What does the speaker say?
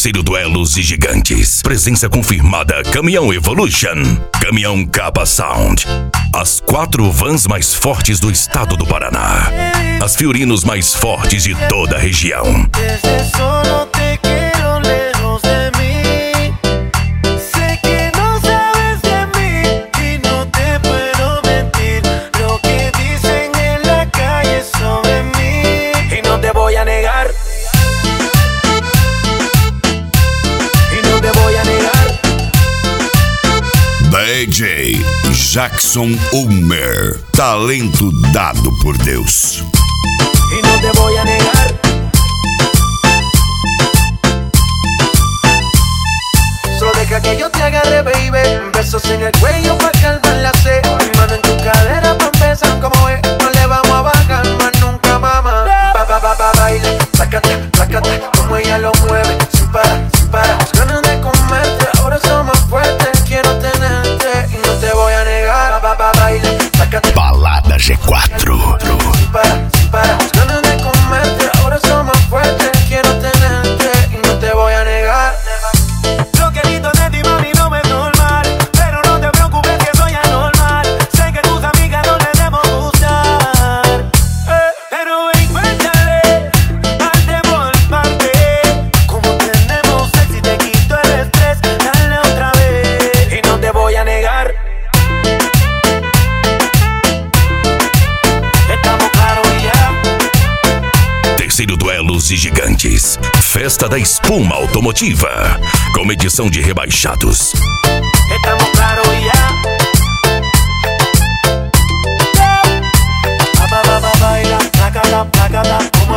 Terceiro duelo de gigantes. Presença confirmada: Caminhão Evolution, Caminhão Capa Sound. As 4 vans mais fortes do estado do Paraná. As Fiorinos mais fortes de toda a região. DJ Jackson Ulmer, talento dado por Deus. Y no te voy a negar. Solo deja que yo te agarre, baby. Besos en el cuello pa' calmar la sed. Mi mano en tu cadera pa' empezar como es. No le vamos a bajar más nunca, mamá. Baila, sácate, sácate, como ella lo mueve. Sin parar, sin parar. Las ganas de comerte, ahora son más fuertes. Quiero tenerte y no te voy a negar. Baila, sácate. Balada G4. Sin parar, sin parar. Las ganas de comerte, ahora son más fuertes. Quiero tenerte y no te voy a negar. Lo que grito de ti, mami, no me es normal. Pero no te preocupes que soy anormal. Sé que tus amigas no les debo gustar. Pero ven, cuéntale, parte por parte. Como tenemos sexy, te quito el estrés. Dale otra vez y no te voy a negar. Estamos claros ya. Terceiro duelo de gigantes. Festa da Espuma Automotiva. Com edição de rebaixados. Estamos claros ya. Baila, plácala, plácala, como